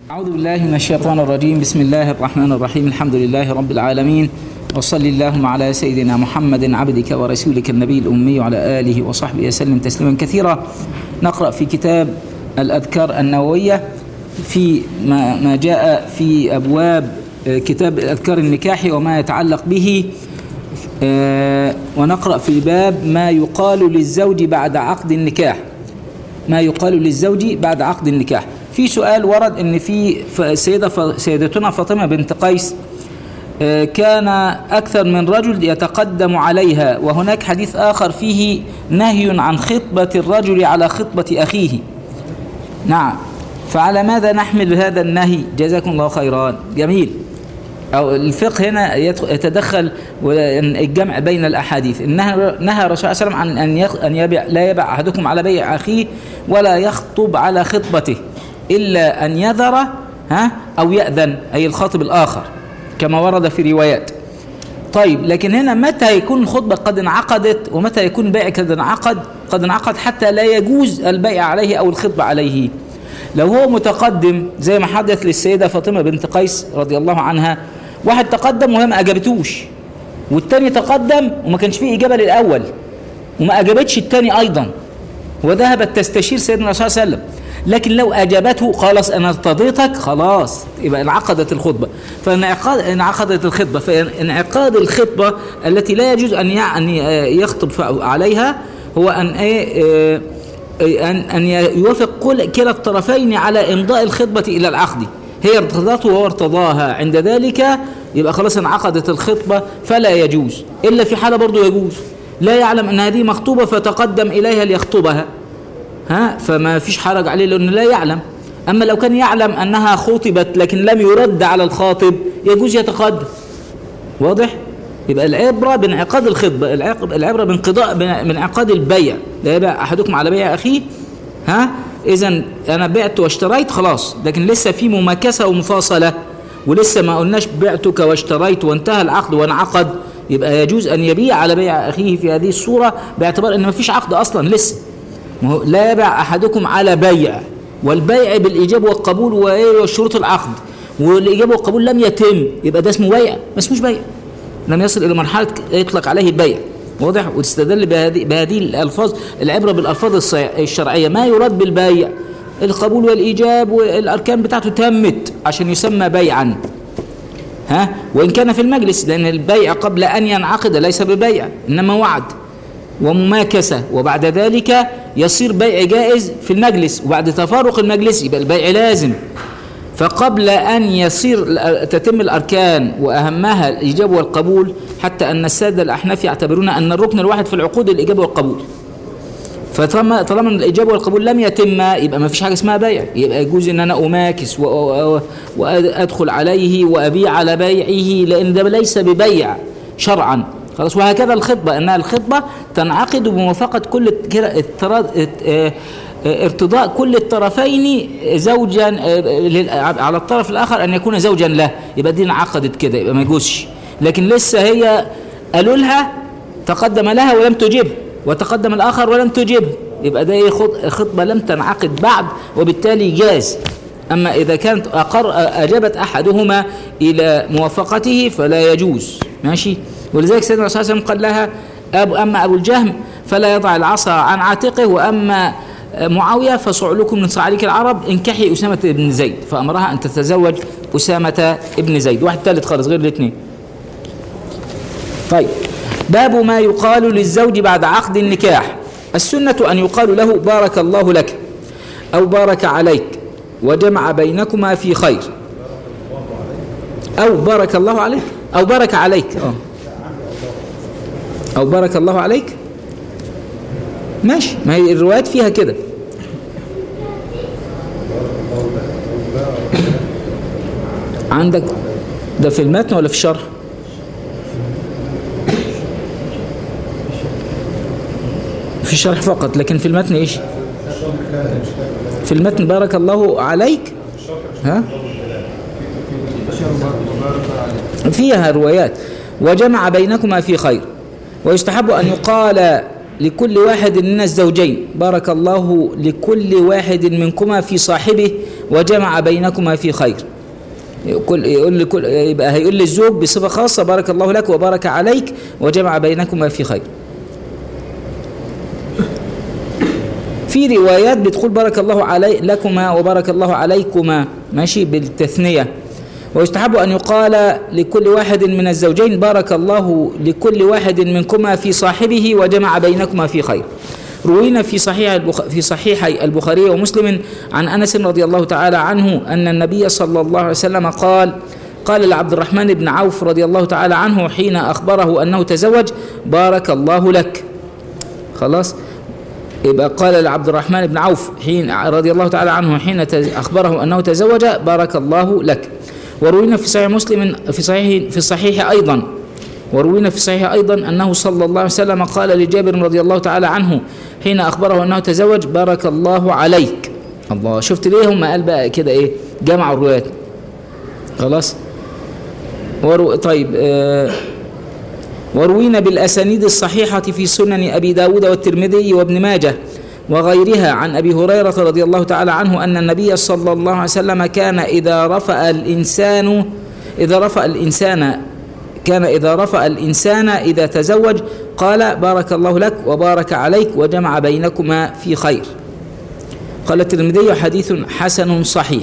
أعوذ بالله من الشيطان الرجيم. بسم الله الرحمن الرحيم. الحمد لله رب العالمين، وصل اللهم على سيدنا محمد عبدك ورسولك النبي الأمي وعلى آله وصحبه وسلم تسليما كثيرا. نقرأ في كتاب الأذكار النووية في ما جاء في أبواب كتاب الأذكار النكاحي وما يتعلق به، ونقرأ في باب ما يقال للزوج بعد عقد النكاح. ما يقال للزوج بعد عقد النكاح. في سؤال ورد ان في سيدتنا فاطمة بنت قيس كان أكثر من رجل يتقدم عليها، وهناك حديث آخر فيه نهي عن خطبة الرجل على خطبة أخيه. نعم، فعلى ماذا نحمل هذا النهي؟ جزاكم الله خيرا. جميل. أو الفقه هنا يتدخل الجمع بين الأحاديث. نهى الرسول صلى الله عليه وسلم عن لا يبع أحدكم على بيع أخيه ولا يخطب على خطبته إلا أن يذر أو يأذن، أي الخاطب الآخر كما ورد في روايات. طيب، لكن هنا متى يكون الخطبة قد انعقدت ومتى يكون البيع قد انعقد حتى لا يجوز البيع عليه أو الخطبة عليه؟ لو هو متقدم زي ما حدث للسيدة فاطمة بنت قيس رضي الله عنها، واحد تقدم وهي ما أجابتوش، والتاني تقدم وما كانش فيه إجابة للأول وما أجابتش التاني أيضا، وذهبت تستشير سيدنا الرسول صلى الله عليه وسلم. لكن لو أجابته خلاص أنا ارتضيتك، خلاص يبقى انعقدت الخطبة. فانعقدت الخطبة، فانعقاد الخطبة التي لا يجوز أن يخطب عليها هو أن يوافق كلا الطرفين على إمضاء الخطبة إلى العقد. هي ارتضته وهو ارتضاها، عند ذلك يبقى خلاص انعقدت الخطبة، فلا يجوز. إلا في حالة برضو يجوز، لا يعلم أن هذه مخطوبة فتقدم إليها ليخطبها، فما فيش حرج عليه لأنه لا يعلم. أما لو كان يعلم أنها خطبت لكن لم يرد على الخاطب يجوز يتقدم. واضح؟ يبقى العبرة بانعقاد الخطبة، العبرة بانعقاد البيع. لا يبيع أحدكم على بيع أخيه. إذن أنا بعت واشتريت خلاص، لكن لسه في مماكسة ومفاصلة، ولسه ما قلناش بعتك واشتريت وانتهى العقد وانعقد، يبقى يجوز أن يبيع على بيع أخيه في هذه الصورة، باعتبار أن ما فيش عقد أصلا لسه. لا يبيع أحدكم على بيع، والبيع بالإيجاب والقبول وشروط العقد، والإيجاب والقبول لم يتم، يبقى ده اسمه بيع، ما اسموش بيع، لم يصل إلى مرحلة يطلق عليه البيع. واضح؟ وتستدل بهذه الألفاظ، العبرة بالألفاظ الشرعية. ما يراد بالبيع القبول والإيجاب والأركان بتاعته تمت عشان يسمى بيعا، وإن كان في المجلس، لأن البيع قبل أن ينعقد ليس ببيع إنما وعد ومماكسة، وبعد ذلك يصير بيع جائز في المجلس، وبعد تفارق المجلس يبقى البيع لازم. فقبل أن تتم الأركان وأهمها الإيجاب والقبول، حتى أن السادة الأحناف يعتبرون أن الركن الواحد في العقود الإيجاب والقبول. فطالما الإيجاب والقبول لم يتم يبقى ما فيش حاجة اسمها بيع، يبقى يجوز أن أنا أماكس وأدخل عليه وأبيع على بيعه، لأن ده ليس ببيع شرعا. خلاص. وهكذا الخطبة، أنها الخطبة تنعقد بموافقة ارتضاء كل الطرفين زوجا على الطرف الآخر أن يكون زوجا له، يبقى دي انعقدت كده، يبقى ما يجوزش. لكن لسه هي قالوا لها، تقدم لها ولم تجب، وتقدم الآخر ولم تجب، يبقى ده خطبة لم تنعقد بعد، وبالتالي جاز. أما إذا كانت أجابت أحدهما إلى موافقته فلا يجوز. ماشي. ولذلك سيدنا الرسول صلى الله عليه وسلم قال لها أما أبو الجهم فلا يضع العصا عن عاتقه، وأما معاوية فصعلكم من صعاليك العرب، انكحي أسامة بن زيد، فأمرها أن تتزوج أسامة بن زيد. واحد ثالث خالص غير الاثنين. طيب، باب ما يقال للزوج بعد عقد النكاح. السنة أن يقال له بارك الله لك أو بارك عليك وجمع بينكما في خير، أو بارك الله عليك أو بارك عليك، أو بارك الله عليك. ماشي، ما هي الروايات فيها كده. عندك ده في المتن ولا في الشرح؟ في الشرح فقط، لكن في المتن ايش؟ في المتن بارك الله عليك، فيها روايات وجمع بينكما في خير. ويستحب أن يقال لكل واحد من الزوجين بارك الله لكل واحد منكما في صاحبه وجمع بينكما في خير. يبقى هيقول للزوج بصفة خاصة بارك الله لك وبارك عليك وجمع بينكما في خير. في روايات بتقول بارك الله لكما وبارك الله عليكما، ماشي بالتثنية. ويستحب أن يقال لكل واحد من الزوجين بارك الله لكل واحد منكما في صاحبه وجمع بينكما في خير. روينا في صحيح البخاري ومسلم عن أنس رضي الله تعالى عنه أن النبي صلى الله عليه وسلم قال لعبد الرحمن بن عوف رضي الله تعالى عنه حين أخبره أنه تزوج بارك الله لك. خلاص، يبقى قال لعبد الرحمن بن عوف حين رضي الله تعالى عنه حين أخبره أنه تزوج بارك الله لك. وروينا في صحيح مسلم في الصحيح أيضا وروينا في الصحيح أيضا أنه صلى الله عليه وسلم قال لجابر رضي الله تعالى عنه حين أخبره أنه تزوج بارك الله عليك. الله، شفت ليه هم قال بقى كده إيه؟ جمعوا الروايات. خلاص. طيب وروينا بالأسانيد الصحيحة في سنن أبي داود والترمذي وابن ماجه وغيرها عن أبي هريرة رضي الله تعالى عنه أن النبي صلى الله عليه وسلم كان إذا رفع الإنسان إذا تزوج قال بارك الله لك وبارك عليك وجمع بينكما في خير. قال الترمذي حديث حسن صحيح.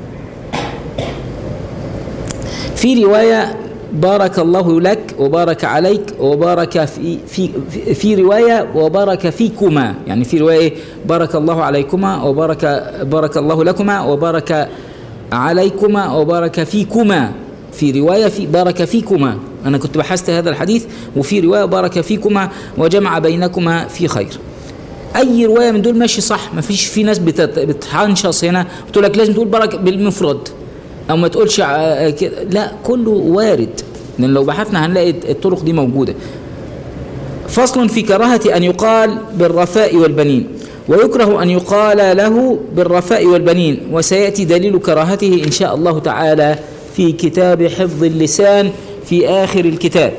في رواية بارك الله لك وبارك عليك وبارك في رواية وبارك فيكما، يعني في رواية بارك الله عليكما بارك الله لكما وبارك عليكما وبارك فيكما. في رواية بارك فيكما، أنا كنت بحثت هذا الحديث، وفي رواية بارك فيكما وجمع بينكما في خير. أي رواية من دول ماشي صح، ما فيش في ناس بتحنشص هنا بتقول لك لازم تقول بارك بالمفرد أو ما تقولش كده، لا كله وارد، لأن لو بحثنا هنلاقي الطرق دي موجودة. فصل في كراهة أن يقال بالرفاء والبنين، ويكره أن يقال له بالرفاء والبنين، وسيأتي دليل كراهته إن شاء الله تعالى في كتاب حفظ اللسان في آخر الكتاب.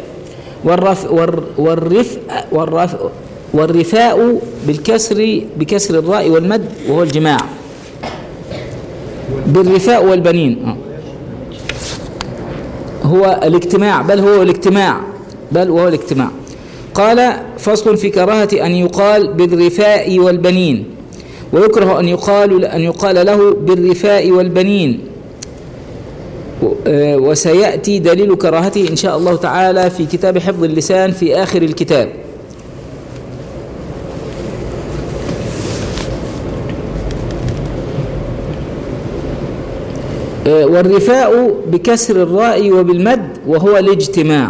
والرفاء بكسر الراء والمد وهو الجماع. بالرفاء والبنين هو الاجتماع، بل وهو الاجتماع. قال فصل في كراهة أن يقال بالرفاء والبنين، ويكره أن يقال له بالرفاء والبنين، وسيأتي دليل كراهته إن شاء الله تعالى في كتاب حفظ اللسان في آخر الكتاب. والرفاء بكسر الراء وبالمد وهو الاجتماع.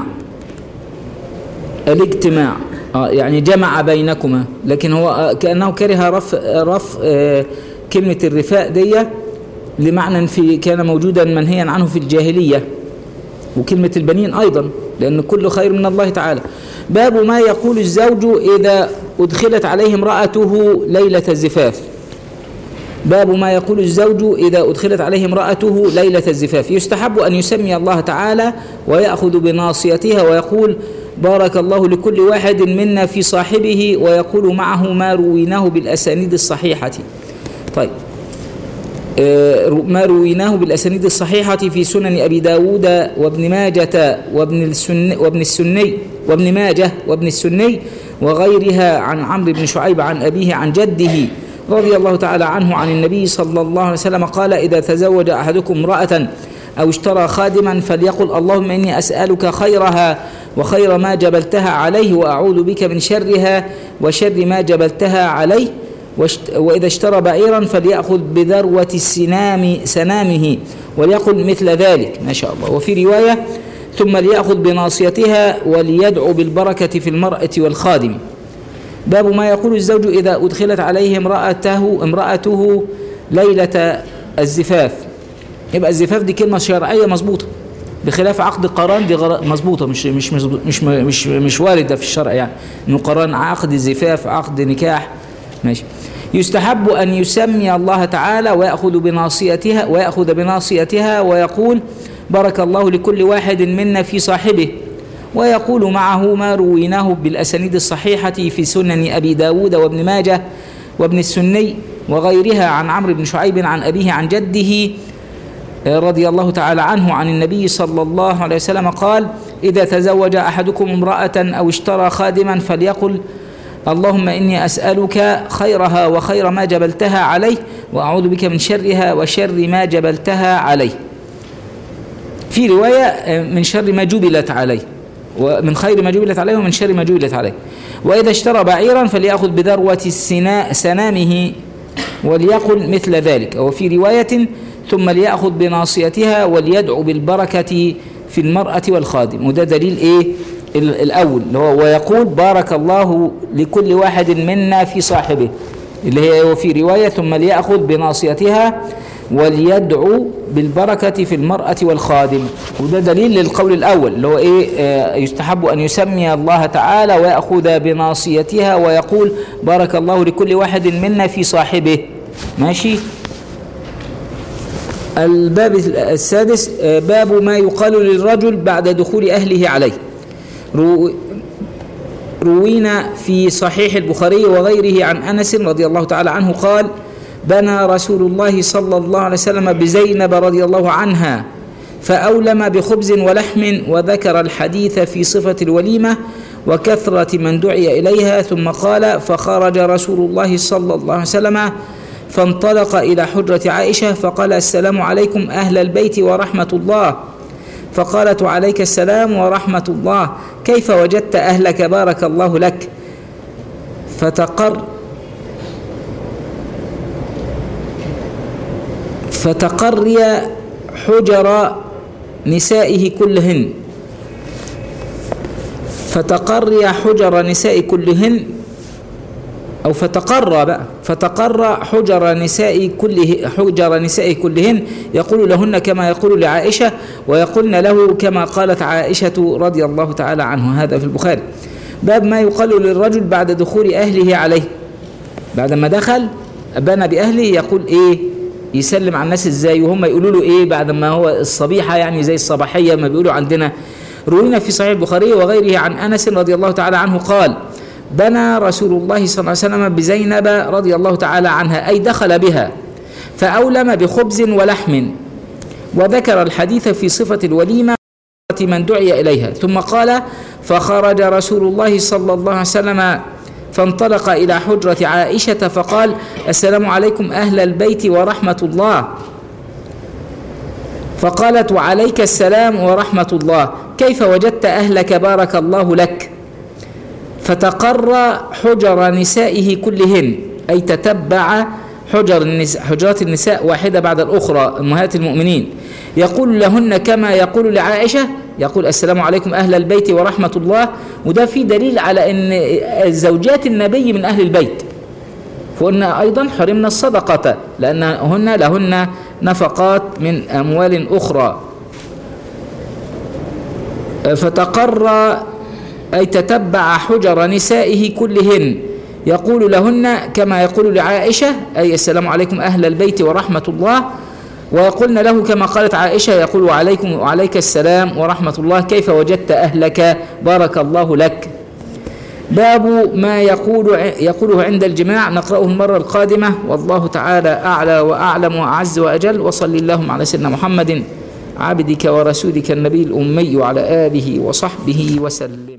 يعني جمع بينكما، لكن هو كأنه كره رف كلمة الرفاء دي لمعنى كان موجودا منهيا عنه في الجاهلية، وكلمة البنين أيضا، لأن كل خير من الله تعالى. باب ما يقول الزوج إذا أدخلت عليه امرأته ليلة الزفاف. باب ما يقول الزوج إذا أدخلت عليه امرأته ليلة الزفاف. يستحب أن يسمي الله تعالى ويأخذ بناصيتها ويقول بارك الله لكل واحد منا في صاحبه، ويقول معه ما رويناه بالأسانيد الصحيحة. طيب، ما رويناه بالأسانيد الصحيحة في سنن أبي داود وابن ماجة وابن السني وغيرها عن عمرو بن شعيب عن أبيه عن جده رضي الله تعالى عنه عن النبي صلى الله عليه وسلم قال إذا تزوج أحدكم امرأة أو اشترى خادما فليقل اللهم إني أسألك خيرها وخير ما جبلتها عليه، وأعوذ بك من شرها وشر ما عليه. وإذا اشترى بعيرا فليأخذ بذروة سنامه وليقل مثل ذلك، ما شاء الله. وفي رواية ثم ليأخذ بناصيتها وليدعو بالبركة في المرأة والخادم. باب ما يقول الزوج إذا أدخلت عليه امرأته ليلة الزفاف. يبقى الزفاف دي كلمة شرعية مظبوطة، بخلاف عقد قران دي مظبوطة، مش واردة في الشرع، يعني إنه قران عقد الزفاف عقد نكاح، ماشي. يستحب أن يسمي الله تعالى ويأخذ بناصيتها ويقول بارك الله لكل واحد منا في صاحبه، ويقول معه ما رويناه بالأسانيد الصحيحة في سنن أبي داود وابن ماجه وابن السني وغيرها عن عمرو بن شعيب عن أبيه عن جده رضي الله تعالى عنه عن النبي صلى الله عليه وسلم قال: إذا تزوج أحدكم امرأة أو اشترى خادما فليقل: اللهم إني أسألك خيرها وخير ما جبلتها عليه، وأعوذ بك من شرها وشر ما جبلتها عليه. في رواية من شر ما جبلت عليه، ومن خير ما جبلت عليه، ومن شر ما جبلت عليه. وإذا اشترى بعيرا فليأخذ بذروة سنامه وليقل مثل ذلك. وفي رواية: ثم ليأخذ بناصيتها وليدعو بالبركة في المرأة والخادم. وده دليل إيه؟ الأول اللي هو ويقول: بارك الله لكل واحد منا في صاحبه، اللي هي وفي رواية: ثم ليأخذ بناصيتها وليدعو بالبركة في المرأة والخادم. وده دليل للقول الأول اللي هو إيه؟ يستحب أن يسمي الله تعالى ويأخذ بناصيتها ويقول: بارك الله لكل واحد منا في صاحبه. ماشي. الباب السادس: باب ما يقال للرجل بعد دخول أهله عليه. روينا في صحيح البخاري وغيره عن أنس رضي الله تعالى عنه قال: بنى رسول الله صلى الله عليه وسلم بزينب رضي الله عنها فأولم بخبز ولحم، وذكر الحديث في صفة الوليمة وكثرة من دعي إليها، ثم قال: فخرج رسول الله صلى الله عليه وسلم فانطلق إلى حجرة عائشة فقال: السلام عليكم أهل البيت ورحمة الله. فقالت: وعليك السلام ورحمة الله، كيف وجدت أهلك بارك الله لك. فتقري حجر نسائه كلهن. فتقري حجر نساء كلهن، أو فتقر حجر نساء كلهن، يقول لهن كما يقول لعائشة، ويقولن له كما قالت عائشة رضي الله تعالى عنه. هذا في البخاري. باب ما يقال للرجل بعد دخول أهله عليه. بعد ما دخل بنى بأهله يقول إيه؟ يسلم على الناس إزاي، وهم يقولوا له إيه بعد ما هو الصبيحة، يعني زي الصباحية ما بيقولوا عندنا. روينا في صحيح البخاري وغيره عن أنس رضي الله تعالى عنه قال: بنى رسول الله صلى الله عليه وسلم بزينب رضي الله تعالى عنها، أي دخل بها، فأولم بخبز ولحم، وذكر الحديث في صفة الوليمة من دعي إليها، ثم قال: فخرج رسول الله صلى الله عليه وسلم فانطلق إلى حجرة عائشة فقال: السلام عليكم أهل البيت ورحمة الله. فقالت: وعليك السلام ورحمة الله، كيف وجدت أهلك بارك الله لك. فتقر حجر نسائه كلهن، أي تتبع حجرات النساء واحدة بعد الأخرى أمهات المؤمنين، يقول لهن كما يقول لعائشة، يقول: السلام عليكم أهل البيت ورحمة الله. وده في دليل على أن زوجات النبي من أهل البيت، فقلنا أيضا حرمنا الصدقة لأنهن لهن نفقات من أموال أخرى. فتقر أي تتبع حجر نسائه كلهن، يقول لهن كما يقول لعائشة، أي السلام عليكم أهل البيت ورحمة الله، ويقولن له كما قالت عائشة، يقول: وعليك السلام ورحمة الله، كيف وجدت أهلك بارك الله لك. باب ما يقوله عند الجماع، نقرأه المرة القادمة، والله تعالى أعلى وأعلم وأعز وأجل. وصل اللهم على سيدنا محمد عبدك ورسولك النبي الأمي وعلى آله وصحبه وسلم.